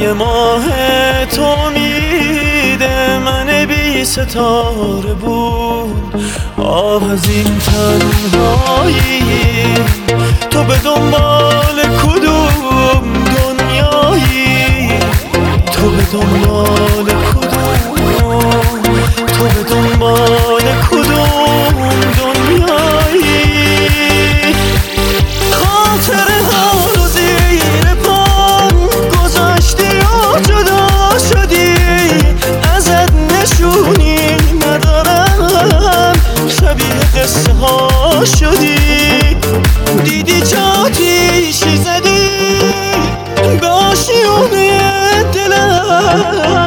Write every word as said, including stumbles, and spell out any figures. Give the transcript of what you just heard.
یه ماه تو میده من بی ستاره بود. آه از این تنهایی، تو به دنبال کدوم دنیایی؟ تو به دنبال کدوم تو به دنبال کدوم دنیایی؟ خاطره ها رو زیر پام گذاشتی و جدا شدی، ازت نشونی ندارم، شبیه قصه ها شدی. دیدی چه آتیشی زدی به آشیونه دلم،